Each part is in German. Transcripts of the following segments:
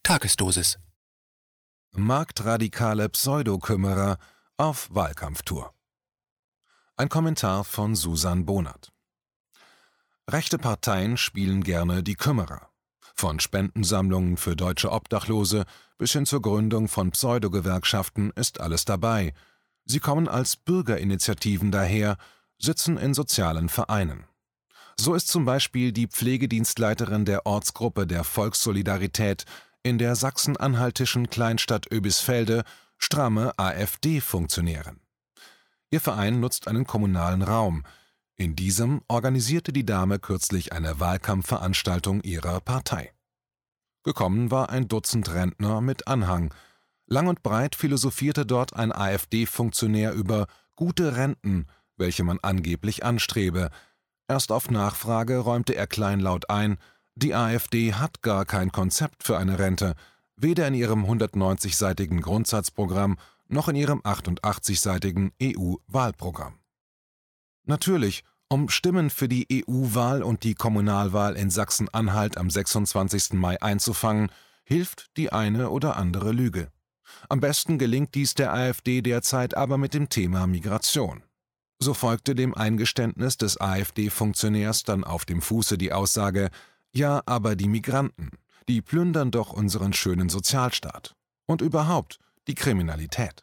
Tagesdosis. Marktradikale Pseudokümmerer auf Wahlkampftour. Ein Kommentar von Susan Bonert. Rechte Parteien spielen gerne die Kümmerer. Von Spendensammlungen für deutsche Obdachlose bis hin zur Gründung von Pseudogewerkschaften ist alles dabei. Sie kommen als Bürgerinitiativen daher, sitzen in sozialen Vereinen. So ist zum Beispiel die Pflegedienstleiterin der Ortsgruppe der Volkssolidarität in der sachsen-anhaltischen Kleinstadt Oebisfelde stramme AfD-Funktionärin. Ihr Verein nutzt einen kommunalen Raum. In diesem organisierte die Dame kürzlich eine Wahlkampfveranstaltung ihrer Partei. Gekommen war ein Dutzend Rentner mit Anhang. Lang und breit philosophierte dort ein AfD-Funktionär über gute Renten, welche man angeblich anstrebe. Erst auf Nachfrage räumte er kleinlaut ein, die AfD hat gar kein Konzept für eine Rente, weder in ihrem 190-seitigen Grundsatzprogramm noch in ihrem 88-seitigen EU-Wahlprogramm. Natürlich, um Stimmen für die EU-Wahl und die Kommunalwahl in Sachsen-Anhalt am 26. Mai einzufangen, hilft die eine oder andere Lüge. Am besten gelingt dies der AfD derzeit aber mit dem Thema Migration. So folgte dem Eingeständnis des AfD-Funktionärs dann auf dem Fuße die Aussage: Ja, aber die Migranten, die plündern doch unseren schönen Sozialstaat. Und überhaupt die Kriminalität.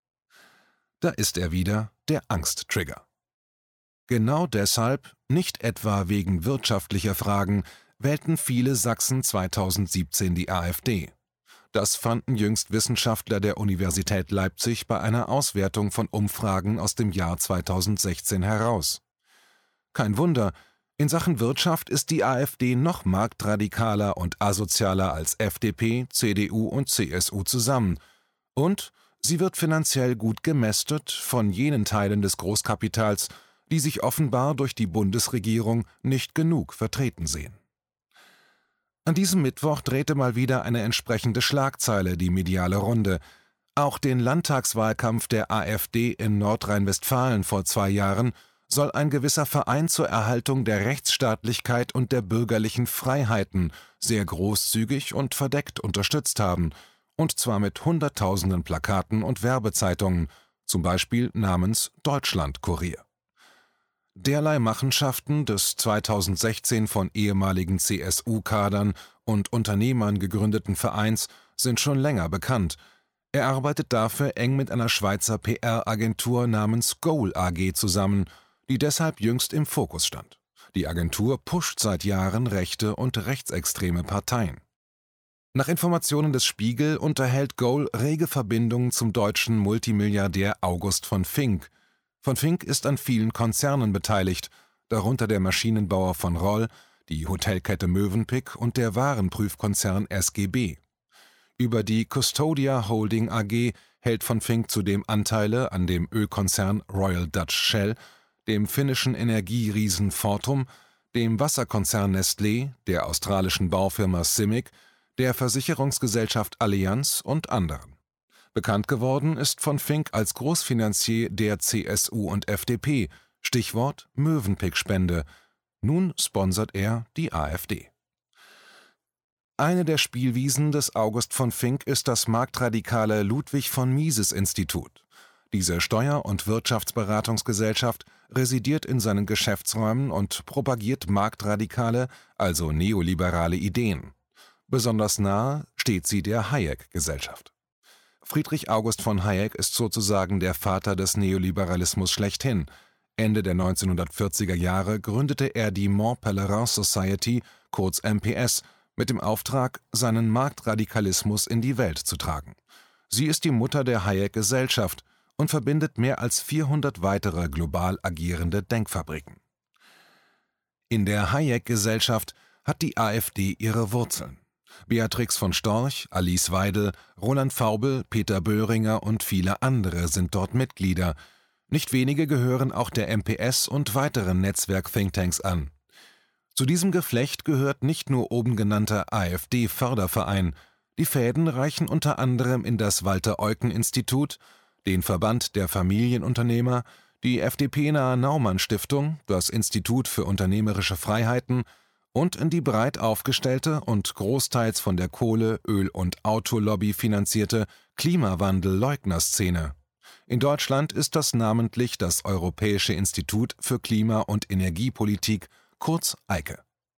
Da ist er wieder, der Angsttrigger. Genau deshalb, nicht etwa wegen wirtschaftlicher Fragen, wählten viele Sachsen 2017 die AfD. Das fanden jüngst Wissenschaftler der Universität Leipzig bei einer Auswertung von Umfragen aus dem Jahr 2016 heraus. Kein Wunder, in Sachen Wirtschaft ist die AfD noch marktradikaler und asozialer als FDP, CDU und CSU zusammen. Und sie wird finanziell gut gemästet von jenen Teilen des Großkapitals, die sich offenbar durch die Bundesregierung nicht genug vertreten sehen. An diesem Mittwoch drehte mal wieder eine entsprechende Schlagzeile die mediale Runde. Auch den Landtagswahlkampf der AfD in Nordrhein-Westfalen vor 2 Jahren soll ein gewisser Verein zur Erhaltung der Rechtsstaatlichkeit und der bürgerlichen Freiheiten sehr großzügig und verdeckt unterstützt haben, und zwar mit Hunderttausenden Plakaten und Werbezeitungen, zum Beispiel namens Deutschlandkurier. Derlei Machenschaften des 2016 von ehemaligen CSU-Kadern und Unternehmern gegründeten Vereins sind schon länger bekannt. Er arbeitet dafür eng mit einer Schweizer PR-Agentur namens Goal AG zusammen, die deshalb jüngst im Fokus stand. Die Agentur pusht seit Jahren rechte und rechtsextreme Parteien. Nach Informationen des Spiegel unterhält Goal rege Verbindungen zum deutschen Multimilliardär August von Fink. Von Fink ist an vielen Konzernen beteiligt, darunter der Maschinenbauer von Roll, die Hotelkette Mövenpick und der Warenprüfkonzern SGB. Über die Custodia Holding AG hält von Fink zudem Anteile an dem Ölkonzern Royal Dutch Shell, dem finnischen Energieriesen Fortum, dem Wasserkonzern Nestlé, der australischen Baufirma CIMIC, der Versicherungsgesellschaft Allianz und anderen. Bekannt geworden ist von Fink als Großfinanzier der CSU und FDP, Stichwort Mövenpick-Spende. Nun sponsert er die AfD. Eine der Spielwiesen des August von Fink ist das marktradikale Ludwig von Mises Institut. Diese Steuer- und Wirtschaftsberatungsgesellschaft residiert in seinen Geschäftsräumen und propagiert marktradikale, also neoliberale Ideen. Besonders nahe steht sie der Hayek-Gesellschaft. Friedrich August von Hayek ist sozusagen der Vater des Neoliberalismus schlechthin. Ende der 1940er Jahre gründete er die Mont Pelerin Society, kurz MPS, mit dem Auftrag, seinen Marktradikalismus in die Welt zu tragen. Sie ist die Mutter der Hayek-Gesellschaft und verbindet mehr als 400 weitere global agierende Denkfabriken. In der Hayek-Gesellschaft hat die AfD ihre Wurzeln. Beatrix von Storch, Alice Weidel, Roland Vaubel, Peter Böhringer und viele andere sind dort Mitglieder. Nicht wenige gehören auch der MPS und weiteren Netzwerk-Thinktanks an. Zu diesem Geflecht gehört nicht nur oben genannter AfD-Förderverein. Die Fäden reichen unter anderem in das Walter-Eucken-Institut, den Verband der Familienunternehmer, die FDP-nahe Naumann-Stiftung, das Institut für unternehmerische Freiheiten und in die breit aufgestellte und großteils von der Kohle-, Öl- und Autolobby finanzierte Klimawandel-Leugner-Szene. In Deutschland ist das namentlich das Europäische Institut für Klima- und Energiepolitik, kurz EIKE.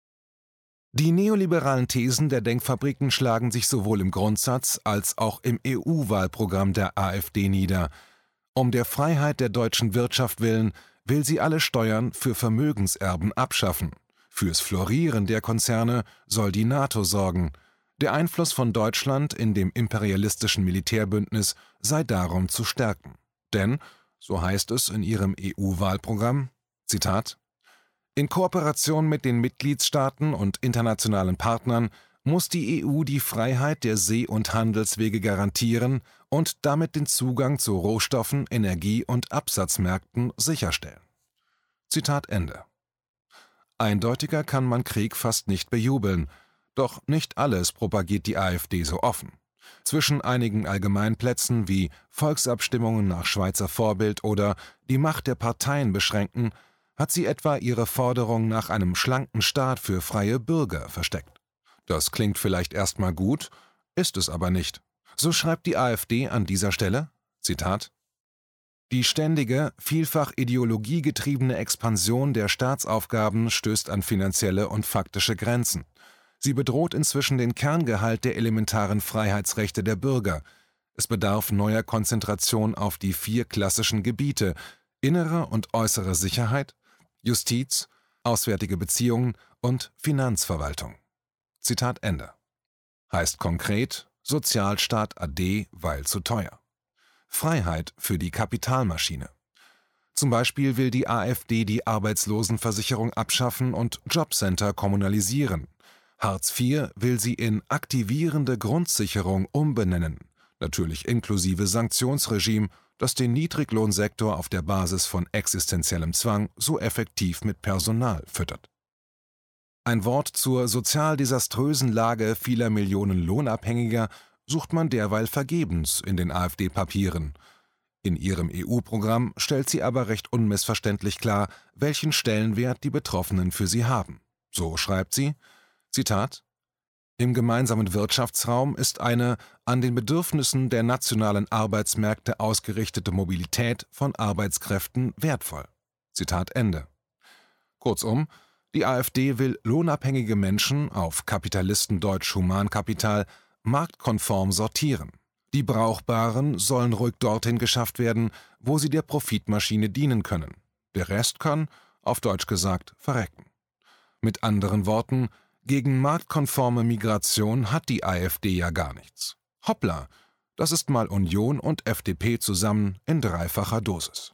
Die neoliberalen Thesen der Denkfabriken schlagen sich sowohl im Grundsatz als auch im EU-Wahlprogramm der AfD nieder. Um der Freiheit der deutschen Wirtschaft willen will sie alle Steuern für Vermögenserben abschaffen. Fürs Florieren der Konzerne soll die NATO sorgen. Der Einfluss von Deutschland in dem imperialistischen Militärbündnis sei darum zu stärken. Denn, so heißt es in ihrem EU-Wahlprogramm, Zitat, in Kooperation mit den Mitgliedstaaten und internationalen Partnern muss die EU die Freiheit der See- und Handelswege garantieren und damit den Zugang zu Rohstoffen, Energie- und Absatzmärkten sicherstellen. Zitat Ende. Eindeutiger kann man Krieg fast nicht bejubeln, doch nicht alles propagiert die AfD so offen. Zwischen einigen Allgemeinplätzen wie Volksabstimmungen nach Schweizer Vorbild oder die Macht der Parteien beschränken, hat sie etwa ihre Forderung nach einem schlanken Staat für freie Bürger versteckt. Das klingt vielleicht erstmal gut, ist es aber nicht. So schreibt die AfD an dieser Stelle, Zitat, die ständige, vielfach ideologiegetriebene Expansion der Staatsaufgaben stößt an finanzielle und faktische Grenzen. Sie bedroht inzwischen den Kerngehalt der elementaren Freiheitsrechte der Bürger. Es bedarf neuer Konzentration auf die 4 klassischen Gebiete: innere und äußere Sicherheit, Justiz, auswärtige Beziehungen und Finanzverwaltung. Zitat Ende. Heißt konkret, Sozialstaat ade, weil zu teuer. Freiheit für die Kapitalmaschine. Zum Beispiel will die AfD die Arbeitslosenversicherung abschaffen und Jobcenter kommunalisieren. Hartz IV will sie in aktivierende Grundsicherung umbenennen, natürlich inklusive Sanktionsregime, das den Niedriglohnsektor auf der Basis von existenziellem Zwang so effektiv mit Personal füttert. Ein Wort zur sozial desaströsen Lage vieler Millionen Lohnabhängiger sucht man derweil vergebens in den AfD-Papieren. In ihrem EU-Programm stellt sie aber recht unmissverständlich klar, welchen Stellenwert die Betroffenen für sie haben. So schreibt sie, Zitat, im gemeinsamen Wirtschaftsraum ist eine an den Bedürfnissen der nationalen Arbeitsmärkte ausgerichtete Mobilität von Arbeitskräften wertvoll. Zitat Ende. Kurzum, die AfD will lohnabhängige Menschen auf Kapitalistendeutsch Humankapital marktkonform sortieren. Die Brauchbaren sollen ruhig dorthin geschafft werden, wo sie der Profitmaschine dienen können. Der Rest kann, auf Deutsch gesagt, verrecken. Mit anderen Worten, gegen marktkonforme Migration hat die AfD ja gar nichts. Hoppla, das ist mal Union und FDP zusammen in dreifacher Dosis.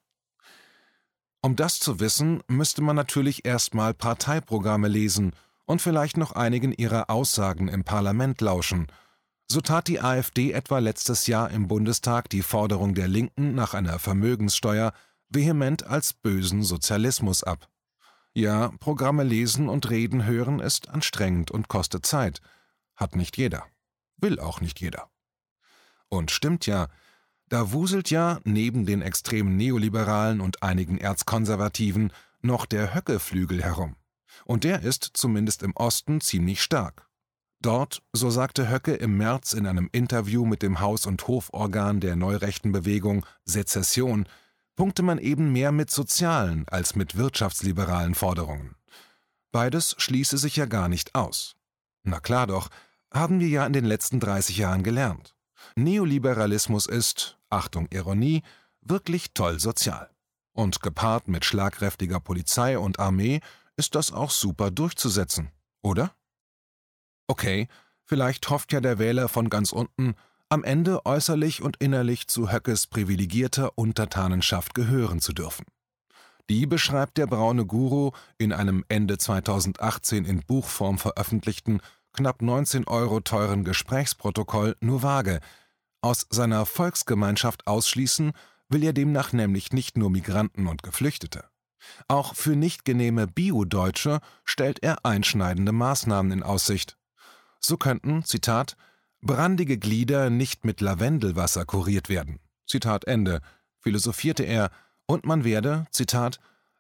Um das zu wissen, müsste man natürlich erstmal Parteiprogramme lesen und vielleicht noch einigen ihrer Aussagen im Parlament lauschen. So tat die AfD etwa letztes Jahr im Bundestag die Forderung der Linken nach einer Vermögenssteuer vehement als bösen Sozialismus ab. Ja, Programme lesen und reden hören ist anstrengend und kostet Zeit. Hat nicht jeder. Will auch nicht jeder. Und stimmt ja, da wuselt ja neben den extremen Neoliberalen und einigen Erzkonservativen noch der Höcke-Flügel herum. Und der ist zumindest im Osten ziemlich stark. Dort, so sagte Höcke im März in einem Interview mit dem Haus- und Hoforgan der neurechten Bewegung Sezession, punkte man eben mehr mit sozialen als mit wirtschaftsliberalen Forderungen. Beides schließe sich ja gar nicht aus. Na klar doch, haben wir ja in den letzten 30 Jahren gelernt. Neoliberalismus ist, Achtung Ironie, wirklich toll sozial. Und gepaart mit schlagkräftiger Polizei und Armee ist das auch super durchzusetzen, oder? Okay, vielleicht hofft ja der Wähler von ganz unten, am Ende äußerlich und innerlich zu Höckes privilegierter Untertanenschaft gehören zu dürfen. Die beschreibt der braune Guru in einem Ende 2018 in Buchform veröffentlichten, knapp 19 € teuren Gesprächsprotokoll nur vage. Aus seiner Volksgemeinschaft ausschließen will er demnach nämlich nicht nur Migranten und Geflüchtete. Auch für nicht genehme Bio-Deutsche stellt er einschneidende Maßnahmen in Aussicht. So könnten, Zitat, brandige Glieder nicht mit Lavendelwasser kuriert werden. Zitat Ende, philosophierte er, und man werde, Zitat,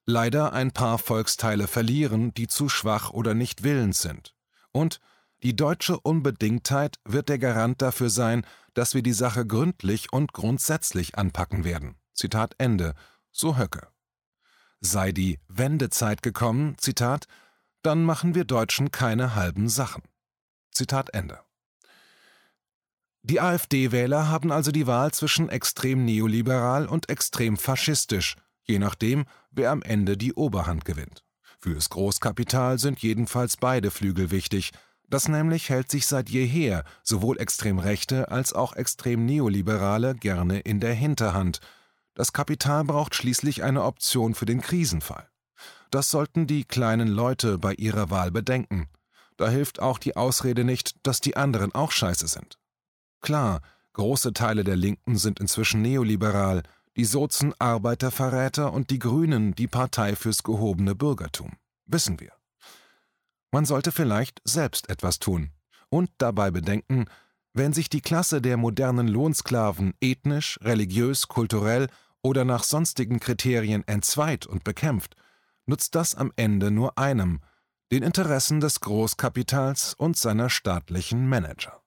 leider ein paar Volksteile verlieren, die zu schwach oder nicht willens sind. Und die deutsche Unbedingtheit wird der Garant dafür sein, dass wir die Sache gründlich und grundsätzlich anpacken werden. Zitat Ende, so Höcke. Sei die Wendezeit gekommen, Zitat, dann machen wir Deutschen keine halben Sachen. Zitat Ende. Die AfD-Wähler haben also die Wahl zwischen extrem neoliberal und extrem faschistisch, je nachdem, wer am Ende die Oberhand gewinnt. Fürs Großkapital sind jedenfalls beide Flügel wichtig. Das nämlich hält sich seit jeher sowohl extrem rechte als auch extrem neoliberale gerne in der Hinterhand. Das Kapital braucht schließlich eine Option für den Krisenfall. Das sollten die kleinen Leute bei ihrer Wahl bedenken. Da hilft auch die Ausrede nicht, dass die anderen auch scheiße sind. Klar, große Teile der Linken sind inzwischen neoliberal, die Sozen Arbeiterverräter und die Grünen die Partei fürs gehobene Bürgertum. Wissen wir. Man sollte vielleicht selbst etwas tun und dabei bedenken, wenn sich die Klasse der modernen Lohnsklaven ethnisch, religiös, kulturell oder nach sonstigen Kriterien entzweit und bekämpft, nutzt das am Ende nur einem, den Interessen des Großkapitals und seiner staatlichen Manager.